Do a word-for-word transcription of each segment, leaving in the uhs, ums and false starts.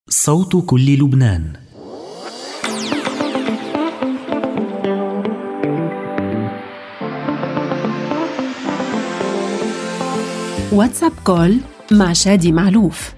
صوت كل لبنان. واتساب كول مع شادي معلوف.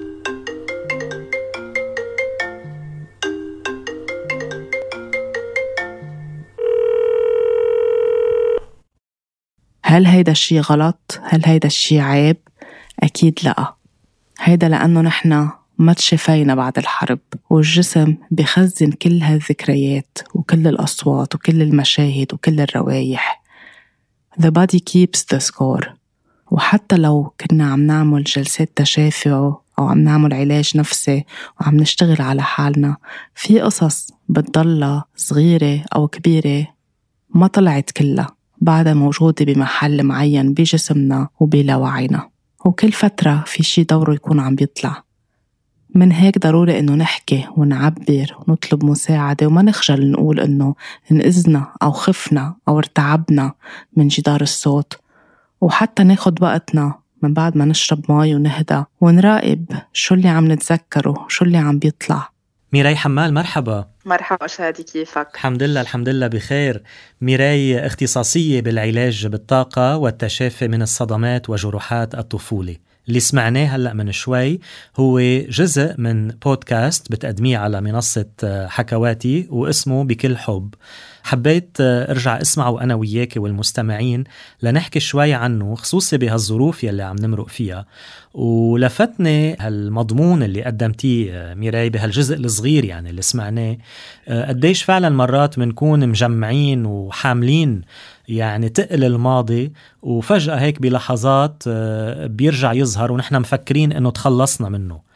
هل هيدا الشي غلط؟ هل هيدا الشي عيب؟ أكيد لأ. هيدا لأنه نحنا ما تشفينا بعد الحرب، والجسم بيخزن كل هالذكريات وكل الأصوات وكل المشاهد وكل الروايح. The body keeps the score. وحتى لو كنا عم نعمل جلسات تشافي أو عم نعمل علاج نفسي وعم نشتغل على حالنا، في قصص بتضلها صغيرة أو كبيرة ما طلعت كلها، بعدها موجودة بمحل معين بجسمنا وبلاوعينا، وكل فترة في شي دوره يكون عم بيطلع. من هيك ضروري إنه نحكي ونعبر ونطلب مساعدة، وما نخجل نقول إنه انقذنا أو خفنا أو ارتعبنا من جدار الصوت، وحتى ناخد وقتنا من بعد ما نشرب مي ونهدى ونراقب شو اللي عم نتذكره، شو اللي عم بيطلع. ميراي حمال، مرحبا. مرحبا شادي، كيفك؟ الحمد لله الحمد لله بخير. ميراي اختصاصية بالعلاج بالطاقة والتشافي من الصدمات وجروحات الطفولة. اللي سمعناه هلأ من شوي هو جزء من بودكاست بتقدميه على منصة حكواتي واسمه بكل حب. حبيت ارجع اسمعه أنا وياك والمستمعين لنحكي شوي عنه، خصوصي بهالظروف يلي عم نمرق فيها. ولفتني هالمضمون اللي قدمتيه ميراي بهالجزء الصغير يعني اللي سمعناه، قديش فعلا مرات منكون مجمعين وحاملين يعني تقل الماضي، وفجأة هيك بلحظات بيرجع يظهر ونحن مفكرين انه تخلصنا منه.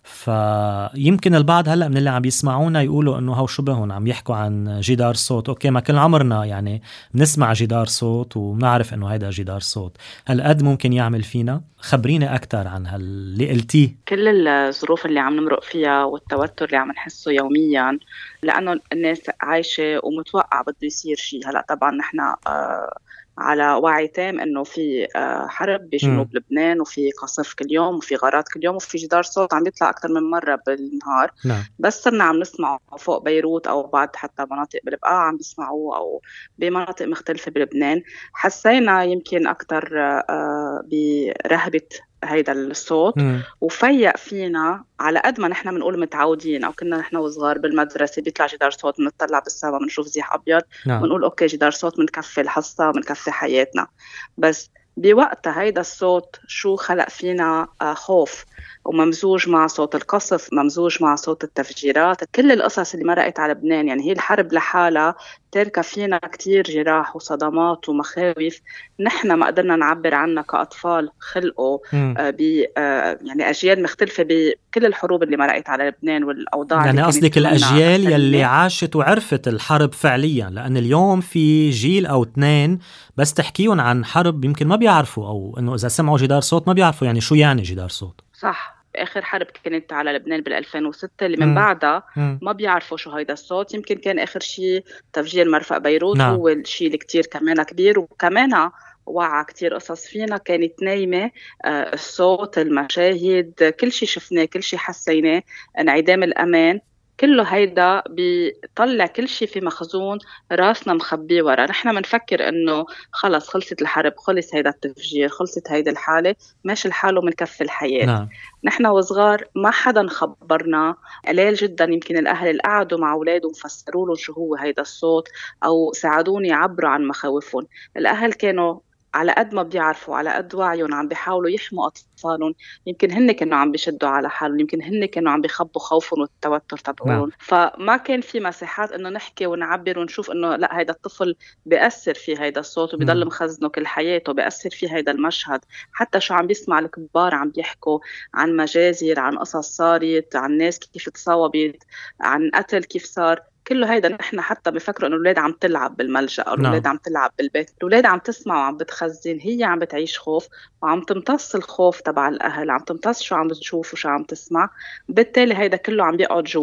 فيمكن البعض هلأ من اللي عم يسمعونا يقولوا انه هاو شبهون عم يحكوا عن جدار صوت. اوكي، ما كل عمرنا يعني نسمع جدار صوت وبنعرف انه هيدا جدار صوت. هل قد ممكن يعمل فينا؟ خبريني اكتر عن هاللي قلتيه. كل الظروف اللي عم نمرق فيها والتوتر اللي عم نحسه يوميا، لأنه الناس عايشة ومتوقع بده يصير شيء. هلأ طبعا نحن آه على وعي تام انه في حرب بجنوب م. لبنان، وفي قصف كل يوم، وفي غارات كل يوم، وفي جدار صوت عم بيطلع اكثر من مره بالنهار. نعم. بس صرنا عم نسمعه فوق بيروت او بعد حتى مناطق بالبقاع عم بيسمعوه، او بمناطق مختلفه بلبنان. حسينا يمكن اكثر برهبه هيدا الصوت م. وفيق فينا. على قد ما نحن بنقول متعودين، او كنا نحن وصغار بالمدرسه بيطلع جدار صوت بنطلع بالسما بنشوف زيح ابيض، نعم. بنقول اوكي جدار صوت بنكفي الحصه بنكفي حياتنا. بس بوقتها هيدا الصوت شو خلق فينا؟ خوف، وممزوج مع صوت القصف، ممزوج مع صوت التفجيرات، كل القصص اللي مرقت على لبنان. يعني هي الحرب لحالها تركب فينا كتير جراح وصدمات ومخاوف نحن ما قدرنا نعبر عنها كأطفال خلقوا ب يعني أجيال مختلفة بكل الحروب اللي مرقت على لبنان والأوضاع. يعني قصدك الأجيال يلي عاشت وعرفت الحرب فعليا، لأن اليوم في جيل أو اثنين بس تحكيون عن حرب يمكن ما بيعرفوا، أو إنه إذا سمعوا جدار صوت ما بيعرفوا يعني شو يعني جدار صوت. صح. آخر حرب كانت على لبنان بالألفين وستة، اللي من م. بعدها م. ما بيعرفوا شو هيدا الصوت. يمكن كان آخر شيء تفجير مرفأ بيروت. نعم. هو الشيء اللي كتير كمان كبير، وكمان وعى كتير قصص فينا كانت نايمة. آه الصوت، المشاهد، كل شيء شفناه، كل شيء حسيناه، انعدام الأمان، كله هيدا بيطلع كل شيء في مخزون راسنا مخبيه ورا. نحن منفكر انه خلص خلصت الحرب، خلص هيدا التفجير، خلصت هيدا الحالة، ماشي الحال ومنكفي الحياة. نعم. نحن وصغار ما حدا خبرنا. قليل جدا يمكن الأهل اللي قعدوا مع أولادهم فسروا لهم شو هو هيدا الصوت، أو ساعدوني يعبروا عن مخاوفهم. الأهل كانوا على قد ما بيعرفوا، على قد وعيهم، عم بيحاولوا يحموا أطفالهم. يمكن هن كانوا عم بيشدوا على حالهم، يمكن هن كانوا عم بيخبوا خوفهم والتوتر تبعهم. نعم. فما كان في مساحات إنه نحكي ونعبر ونشوف إنه لا هيدا الطفل بيأثر في هيدا الصوت وبيضل مخزنه كل حياته، بيأثر في هيدا المشهد. حتى شو عم بيسمع الكبار عم بيحكوا عن مجازر، عن قصص صارت، عن ناس كيف تصاوبت، عن قتل كيف صار. كله هيدا نحن حتى بفكروا انه الأولاد عم تلعب بالملجأ، او الأولاد عم تلعب بالبيت. الأولاد عم تسمع وعم بتخزن، هي عم بتعيش خوف وعم تمتص الخوف تبع الأهل، عم تمتص شو عم بتشوف وشو عم تسمع. بالتالي هيدا كله عم بيقعد جوا.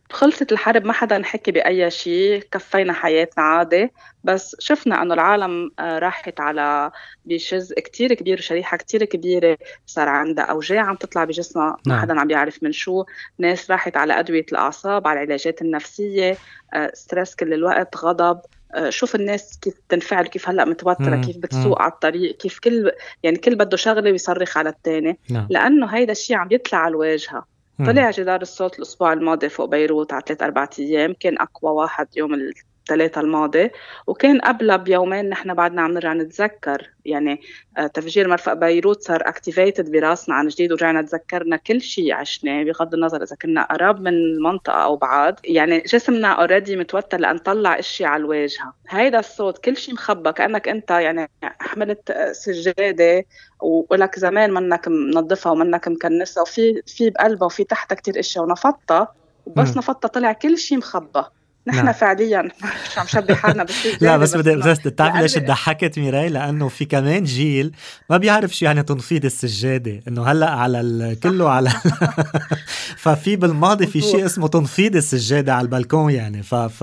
خلصت الحرب ما حدا نحكي بأي شيء، كفينا حياتنا عادي. بس شفنا أنه العالم راحت على بجزء كتير كبير، شريحة كتير كبيرة صار عندها أوجاع عم تطلع بجسمها ما حدا عم يعرف من شو. ناس راحت على أدوية الأعصاب، على العلاجات النفسية، ستريس كل الوقت، غضب. شوف الناس كيف تنفعل، كيف هلأ متوترة، كيف بتسوق على الطريق، كيف كل يعني كل بده شغله ويصرخ على التاني. لأنه هيدا الشيء عم يطلع على الواجهة. طلع جدار الصوت الأسبوع الماضي فوق بيروت على ثلاث أربعة أيام، كان أقوى واحد يوم الثلاثة الماضي، وكان قبلها بيومين نحن بعدنا عم نرجع نتذكر يعني تفجير مرفأ بيروت صار اكتيفيتد براسنا عن جديد، ورجعنا تذكرنا كل شيء عشناه بغض النظر إذا كنا قراب من المنطقة أو بعاد. يعني جسمنا اوريدي متوتر لأن طلع إشي على الواجهة. هيدا الصوت كل شيء مخبى، كأنك أنت يعني حملت سجادة ولك زمان منك منظفها ومنك مكنسها، وفي في بقلبها وفي تحتها كتير اشياء، ونفضتها وبس نفضتها طلع كل شيء مخبى. نحن نعم. فعليا مش عم شبه حالنا بالسجادة. لا بس بدي بس تعرف ليش ضحكت ميراي؟ لأنه في كمان جيل ما بيعرف شو يعني تنفيذ السجادة، إنه هلأ على كله على ففي بالماضي في شيء اسمه تنفيذ السجادة على البالكون يعني.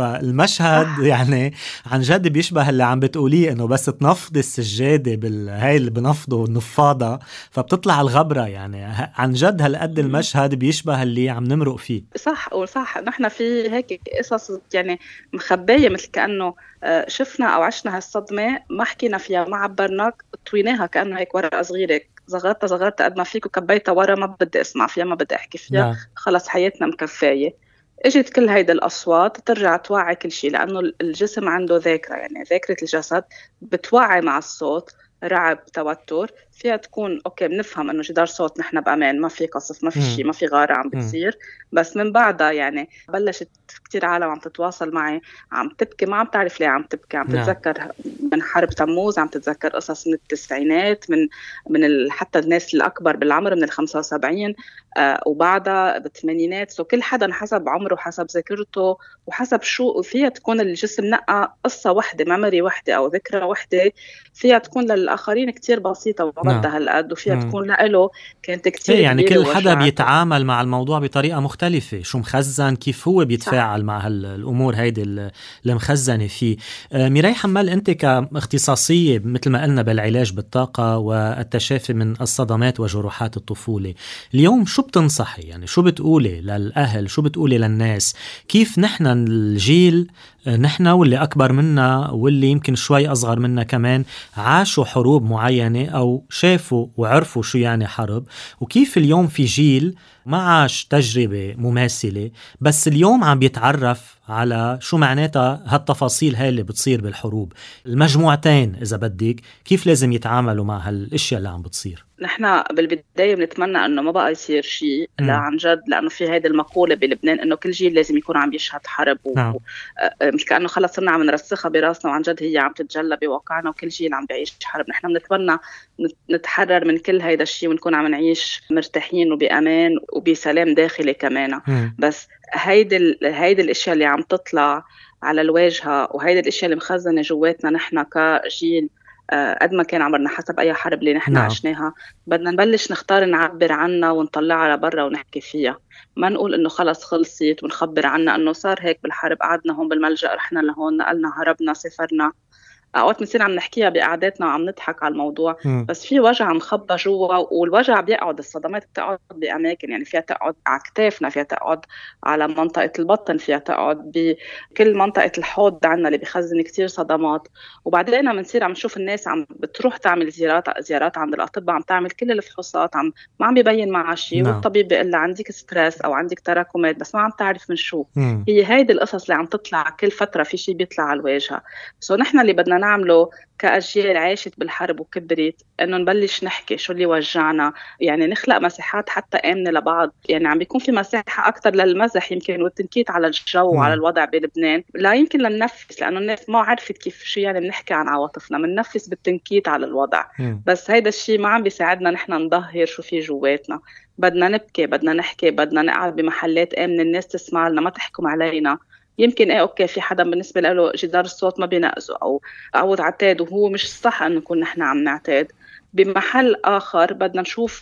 فالمشهد يعني عن جد بيشبه اللي عم بتقوليه، إنه بس تنفض السجادة بالهاي اللي بنفضه النفاضة فبتطلع الغبرة يعني. عن جد هالقد المشهد بيشبه اللي عم نمرق فيه. صح وصح. نحن في هيك قصص يعني مخبية، مثل كأنه شفنا أو عشنا هالصدمة ما حكينا فيها ما عبرناك، طويناها كأنه هيك ورقة صغيرة، زغرتها زغرتها قد ما فيك وكبيتها ورا، ما بدي أسمع فيها ما بدي أحكي فيها. نعم. خلص حياتنا مكفاية. اجت كل هيدا الأصوات ترجع توعي كل شيء، لأنه الجسم عنده ذاكرة، يعني ذاكرة الجسد بتوعي مع الصوت. رعب، توتر، فيها تكون أوكي بنفهم إنه جدار صوت نحن بأمان، ما في قصف، ما في شيء، ما في غارة عم بتصير. بس من بعدها يعني بلشت كتير عالم عم تتواصل معي عم تبكي، ما عم تعرف ليه عم تبكي، عم تتذكر من حرب تموز، عم تتذكر قصص من التسعينات، من من حتى الناس الأكبر بالعمر من الخمسة وسبعين آه وبعدها بالثمانينات. سو كل حدا حسب عمره حسب ذاكرته وحسب شو فيها تكون الجسم نقى قصة واحدة، ميموري واحدة أو ذكرى واحدة، فيها تكون للآخرين كتير بسيطة وما بدها هالقد، وفيها مم. تكون لإله كانت كتير يعني كل حدا بيتعامل مع الموضوع بطريقة مختلفة، شو مخزن كيف هو بيتفاعل صح. مع هالأمور هيدي اللي مخزنة فيه. ميراي حمال، أنت كاختصاصية مثل ما قلنا بالعلاج بالطاقة والتشافي من الصدمات وجروحات الطفولة، اليوم شو بتنصحي؟ يعني شو بتقولي للأهل، شو بتقولي للناس؟ كيف نحن الجيل نحن واللي أكبر منا واللي يمكن شوي أصغر منا كمان عاشوا حروب معينة أو شافوا وعرفوا شو يعني حرب، وكيف اليوم في جيل ما عاش تجربة مماثلة بس اليوم عم بيتعرف على شو معناتها هالتفاصيل هاي اللي بتصير بالحروب. المجموعتين إذا بدك كيف لازم يتعاملوا مع هالاشياء اللي عم بتصير؟ نحن بالبداية بنتمنى أنه ما بقى يصير شيء، لا عن جد، لأنه في هيدا المقولة بلبنان أنه كل جيل لازم يكون عم يشهد حرب و... نعم. مش كأنه خلص صرنا عم نرسخها براسنا، وعن جد هي عم تتجلى بواقعنا وكل جيل عم بيعيش حرب. نحن بنتمنى نتحرر من كل هيدا الشيء ونكون عم نعيش مرتاحين وبأمان وبسلام داخلي كمان. م. بس هيدا هيدا الاشياء اللي عم تطلع على الواجهة وهيدا الاشياء اللي مخزنة جواتنا نحن كجيل قد ما كان عمرنا حسب أي حرب اللي نحن نعم. عشناها، بدنا نبلش نختار نعبر عنها ونطلعها لبرا ونحكي فيها. ما نقول إنه خلص خلصت ونخبر عنها إنه صار هيك بالحرب، قعدنا هون بالملجأ، رحنا لهون، نقلنا، هربنا، سافرنا. أوقات بنصير عم نحكيها بقعداتنا وعم نضحك على الموضوع م. بس في وجع مخبى جوا، والوجع بيقعد، الصدمات بتقعد بأماكن، يعني فيها تقعد على كتافنا، فيها تقعد على منطقة البطن، فيها تقعد بكل منطقة الحوض عنا اللي بيخزن كتير صدمات. وبعدين بنصير عم نشوف الناس عم بتروح تعمل زيارات زيارات عند الأطباء، عم تعمل كل الفحوصات، عم ما عم بيبين معها شيء no. والطبيب بيقول لها عندك ستريس أو عندك تراكمات بس ما عم تعرف من شو م. هي هيدي القصص اللي عم تطلع كل فترة، في شيء بيطلع على الواجهة. سو نحن اللي بدنا نعمله كأجيال عاشت بالحرب وكبرت إنه نبلش نحكي شو اللي وجعنا، يعني نخلق مساحات حتى آمنة لبعض. يعني عم بيكون في مساحة أكتر للمزح يمكن والتنكيت على الجو وعلى الوضع بلبنان، لا يمكن لننفس، لأنه الناس ما عرفت كيف شو يعني بنحكي عن عواطفنا، مننفس بالتنكيت على الوضع. م. بس هيدا الشيء ما عم بيساعدنا نحن نظهر شو في جواتنا. بدنا نبكي، بدنا نحكي، بدنا نقعد بمحلات آمنة الناس تسمع لنا، ما تحكم علينا. يمكن ايه اوكي في حدا بالنسبه له جدار الصوت ما بينقذه او عود عتاد، وهو مش صح انه نكون نحن عم نعتاد. بمحل اخر بدنا نشوف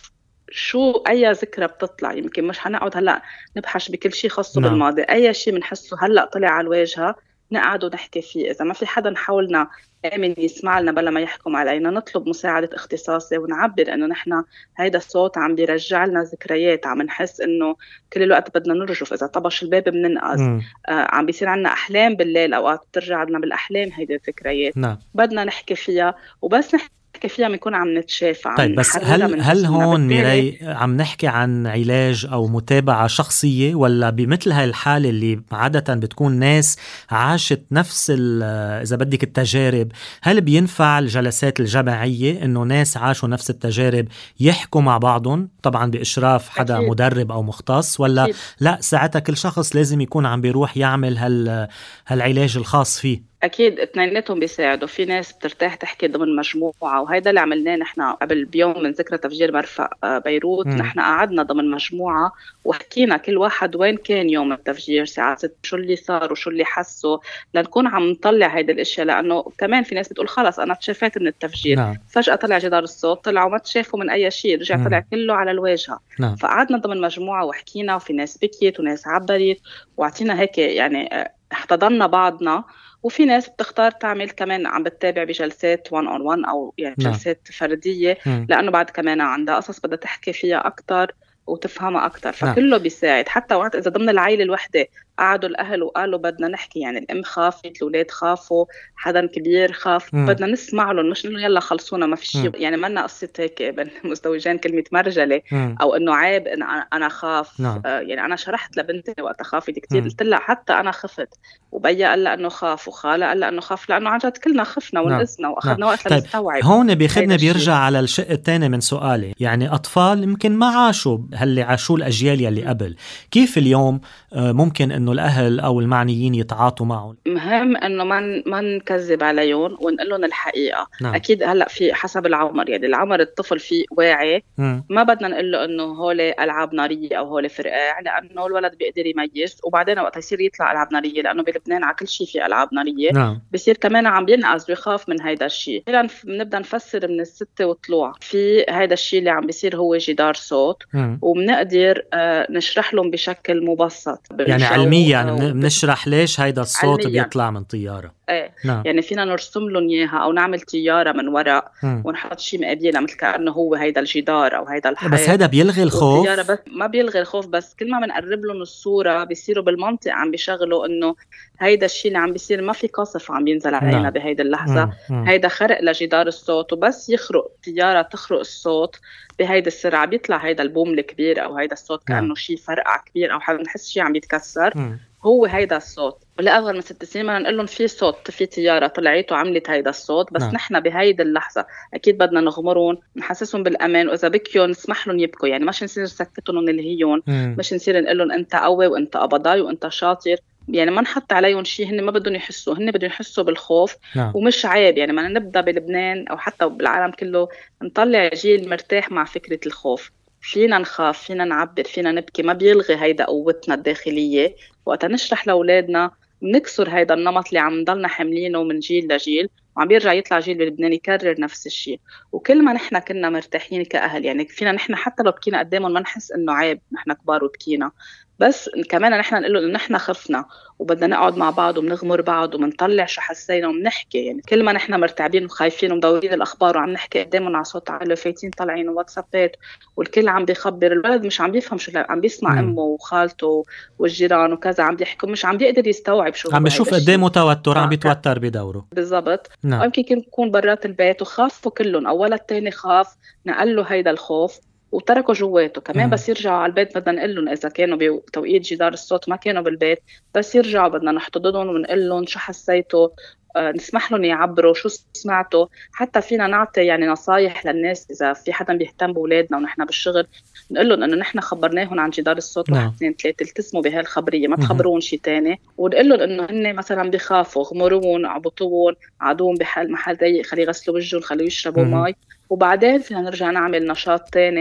شو أي ذكرى بتطلع. يمكن مش حنقعد هلأ نبحث بكل شيء خاصه نعم. بالماضي، أي شيء بنحسه هلأ طلع على الواجهة نقعد ونحكي فيه. إذا ما في حدا نحاولنا آمن يسمع لنا بلا ما يحكم علينا، نطلب مساعدة اختصاصي ونعبر إنه نحن هيدا الصوت عم بيرجع لنا ذكريات، عم نحس إنه كل الوقت بدنا نرجف، إذا طبش الباب بننقذ، آه عم بيصير عنا أحلام بالليل أوقات بترجع لنا بالأحلام هيدا الذكريات. نعم. بدنا نحكي فيها، وبس نحكي فيها بنكون عم نتشافى. طيب بس هل هل هون ميراي عم نحكي عن علاج أو متابعة شخصية، ولا بمثل هاي الحالة اللي عادة بتكون ناس عاشت نفس إذا بدك التجارب، هل بينفع الجلسات الجماعية إنه ناس عاشوا نفس التجارب يحكوا مع بعضهم طبعا بإشراف حدا أكيد. مدرب أو مختص، ولا أكيد. لا ساعتها كل شخص لازم يكون عم بيروح يعمل هال هالعلاج الخاص فيه؟ أكيد اثنيناتهم بيساعدوا. في ناس بترتاح تحكي ضمن مجموعة، وهيدا اللي عملناه نحن قبل بيوم من ذكرى تفجير مرفأ بيروت. م. نحن قعدنا ضمن مجموعة وحكينا كل واحد وين كان يوم التفجير ساعات شو اللي صار وشو اللي حسوا، لنكون عم نطلع هيدا الاشياء. لأنه كمان في ناس بتقول خلص أنا تشافيت من التفجير. نعم. فجأة طلع جدار الصوت، طلعوا ما تشافوا من أي شيء، رجع م. طلع كله على الواجهة. نعم. فقعدنا ضمن مجموعة وحكينا، وفي ناس بكيت وناس عبرت، وعطينا هيك يعني احتضننا بعضنا. وفي ناس بتختار تعمل كمان عم بتتابع بجلسات one on one أو يعني نعم. جلسات فردية، م. لأنه بعد كمان عندها قصص بدها تحكي فيها أكتر وتفهمها أكتر. فكله نعم. بيساعد. حتى وقت إذا ضمن العائلة الوحدة قعدوا الأهل وقالوا بدنا نحكي، يعني الأم خافت، الأولاد خافوا، حدا كبير خاف، م. بدنا نسمع لهم، مش إنه يلا خلصونا ما في شيء. يعني ما لنا قصة هيك بين مزدوجين كلمة مرجلة م. أو إنه عيب إن أنا خاف. نعم. آه يعني أنا شرحت لبنتي وقت خافت كتير، قلت لها حتى أنا خفت، وبيا قال لها إنه خاف، وخالة قال لها إنه خاف، لأنه عن جد كلنا خفنا ونقزنا وأخذنا نعم. وقت لنستوعب. طيب هون بيخدنا بيرجع على الشق الثاني من سؤالي، يعني أطفال يمكن ما عاشوا هاللي عاشوا الأجيال يلي قبل، كيف اليوم ممكن إنه الأهل أو المعنيين يتعاطوا معهم؟ مهم إنه ما ما نكذب عليهم ونقول لهم الحقيقة. نعم. أكيد هلأ في حسب العمر، يعني العمر الطفل فيه واعي، م. ما بدنا نقول له إنه هولي ألعاب نارية أو هولي فرقاع، لأنه الولد بيقدر يميز. وبعدين وقت يصير يطلع ألعاب نارية، لأنه بلبنان على كل شيء في ألعاب نارية. نعم. بصير كمان عم بينقذ ويخاف من هيدا الشيء. إذا بنبدأ نفسر من الستة وطلوع في هيدا الشيء اللي عم بيصير هو جدار صوت، م. وبنقدر آه نشرح لهم بشكل مبسط، يعني علميا يعني بنشرح ليش هيدا الصوت علمياً. بيطلع من طيارة. ايه نعم. يعني فينا نرسم لهم اياها او نعمل طياره من ورق م. ونحط شيء مقابلنا مثل كانه هو هيدا الجدار او هيدا الحيط. بس هيدا بيلغي الخوف؟ بس ما بيلغي الخوف، بس كل ما بنقرب لهم الصوره بيصيروا بالمنطق عم بيشغلوا انه هيدا الشيء اللي عم بيصير ما في قصف عم بينزل علينا نعم. بهيدا اللحظه. م. م. هيدا خرق لجدار الصوت، وبس يخرق طياره تخرق الصوت بهيدا السرعه بيطلع هيدا البوم الكبير او هيدا الصوت كانه نعم. شيء فرقع كبير او حدا نحس شيء عم بيتكسر. م. هو هيدا الصوت. ولا أصغر من ست سنين ما نقول لهم في صوت، في طيارة طلعت وعملت هيدا الصوت، بس نعم. نحن بهيدا اللحظة أكيد بدنا نغمرون، نحسسهم بالأمان، وإذا بكيون نسمح لهم يبكوا. يعني مش نصير نسكتهم ونلهيون، مش نصير نقول لهم أنت قوي وأنت أبضاي وأنت شاطر. يعني ما نحط عليهم شيء هن ما بدهم يحسوا، هن بدهم يحسوا بالخوف. نعم. ومش عيب يعني ما نبدأ بلبنان أو حتى بالعالم كله نطلع جيل مرتاح مع فكرة الخوف. فينا نخاف، فينا نعبر، فينا نبكي، ما بيلغي هيدا قوتنا الداخلية. وقتا نشرح لأولادنا نكسر هيدا النمط اللي عم نضلنا حاملينه من جيل لجيل، وعم بيرجع يطلع جيل بلبنان يكرر نفس الشيء. وكل ما نحن كنا مرتاحين كأهل، يعني فينا نحن حتى لو بكينا قدامهم ما نحس إنه عيب نحن كبار وبكينا، بس كمان نحن نقول له إنه نحن خفنا وبدنا نقعد مع بعض وبنغمر بعض وبنطلع شو حسينا وبنحكي. يعني كل ما نحن مرتعبين وخايفين ومدورين الأخبار وعم نحكي قدامهم على صوت عالي فايتين طالعين واتسابات والكل عم بيخبر، الولد مش عم بيفهم شو عم بيسمع. م. أمه وخالته والجيران وكذا عم بيحكوا، مش عم بيقدر يستوعب شو عم بيشوف قدامه توتر، عم بيتوتر بدوره. بالضبط. نعم. يمكن يكون برات البيت وخافوا كلهم، أولا التاني خاف نقل له هيدا الخوف وتركوا جواته كمان. م. بس يرجعوا على البيت بدنا نقول لهم إذا كانوا بتوقيت جدار الصوت ما كانوا بالبيت، بس يرجعوا بدنا نحتضنهم ونقول لهم شو حسيتوا، آه نسمح لهم يعبروا شو سمعتوا. حتى فينا نعطي يعني نصايح للناس إذا في حدا بيهتم بأولادنا ونحن بالشغل، نقول لهم إنه نحن خبرناهم عن جدار الصوت واحد اثنين ثلاثة، التزموا بهالخبرية ما تخبرون شيء تاني. ونقول لهم إنه هن مثلا بيخافوا غمرون عبطون عادون بحال محل ضيق، خليه يغسلوا وجههم، خليه يشربوا مي، وبعدين فينا نرجع نعمل نشاط تاني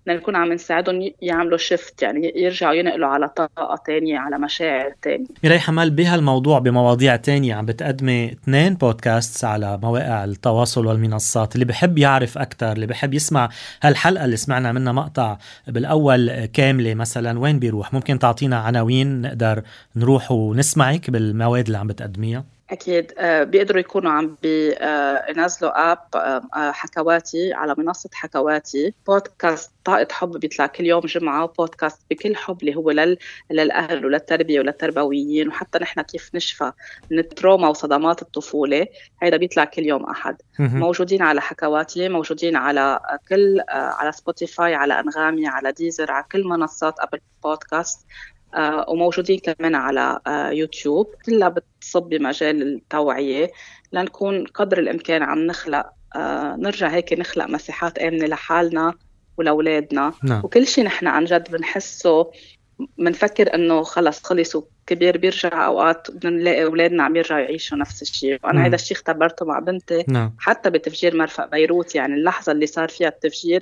بدنا نكون عم نساعدهم يعملوا شيفت، يعني يرجعوا ينقلوا على طاقة تانية، على مشاعر تانية. ميراي حمال، بهالموضوع بمواضيع تانية عم بتقدمي اثنين بودكاست على مواقع التواصل والمنصات. اللي بحب يعرف أكتر، اللي بحب يسمع هالحلقة اللي سمعنا منها مقطع بالأول كاملة مثلا، وين بيروح؟ ممكن تعطينا عناوين نقدر نروح ونسمعك بالمواد اللي عم بتقدميها؟ أكيد. بيقدروا يكونوا عم بينزلوا آب حكواتي على منصة حكواتي. بودكاست طاقة حب بيطلع كل يوم جمعة، بودكاست بكل حب اللي هو لل... للأهل وللتربية وللتربويين، وحتى نحن كيف نشفى من التروما وصدمات الطفولة، هيدا بيطلع كل يوم أحد. موجودين على حكواتي، موجودين على كل على سبوتيفاي، على أنغامي، على ديزر، على كل منصات أبل بودكاست، آه وموجودين كمان على آه يوتيوب. كلها بتصب بمجال التوعية لنكون قدر الإمكان عم نخلق آه نرجع هيك نخلق مساحات آمنة لحالنا ولأولادنا. نعم. وكل شيء نحن عن جد بنحسه منفكر إنه خلص خلص وكبير بيرجع، أوقات بنلاقي أولادنا عم يرجعوا يعيشوا نفس الشيء. وأنا هذا الشيء اختبرته مع بنتي. نعم. حتى بتفجير مرفأ بيروت، يعني اللحظة اللي صار فيها التفجير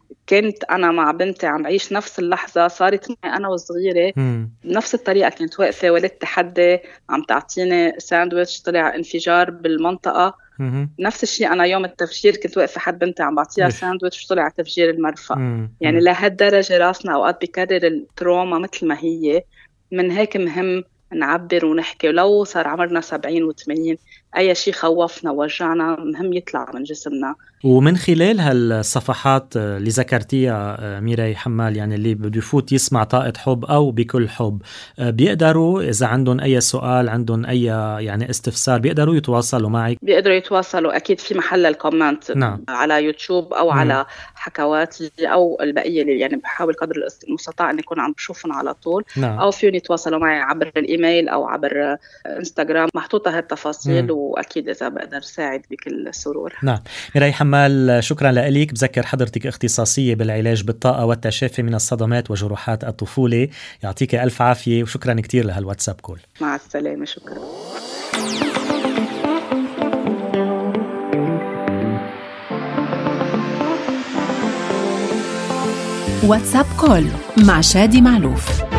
كنت أنا مع بنتي عم بعيش نفس اللحظة، صارت معي أنا وصغيرة نفس الطريقة. كنت واقفة ولدت حدي عم تعطيني ساندويتش، طلع انفجار بالمنطقة. مم. نفس الشيء أنا يوم التفجير كنت واقفة حد بنتي عم بعطيها ساندويتش، طلع تفجير المرفأ. مم. يعني لهالدرجة راسنا أوقات بيكرر التروما مثل ما هي. من هيك مهم نعبر ونحكي، ولو صار عمرنا سبعين وثمانين أي شيء خوفنا ووجعنا مهم يطلع من جسمنا. ومن خلال هالصفحات اللي ذكرتيها ميراي حمال، يعني اللي بده يفوت يسمع طاقة حب أو بكل حب، بيقدروا إذا عندهم أي سؤال، عندهم أي يعني استفسار، بيقدروا يتواصلوا معك؟ بيقدروا يتواصلوا أكيد في محل الكومنت. نعم. على يوتيوب أو مم. على حكواتي أو البقية اللي يعني بحاول قدر المستطاع أن يكون عم بشوفهم على طول. نعم. أو فيهم يتواصلوا معي عبر الإيميل أو عبر إنستغرام، محطوطة هالتفاصيل. مم. وأكيد إذا بقدر ساعد بكل سرور. نعم. ميراي حمال، شكرا لك. بذكر حضرتك اختصاصية بالعلاج بالطاقة والتشافي من الصدمات وجروحات الطفولة. يعطيك ألف عافية وشكرا كتير لهالواتساب كول. مع السلامة. شكرا. واتساب كول مع شادي معلوف.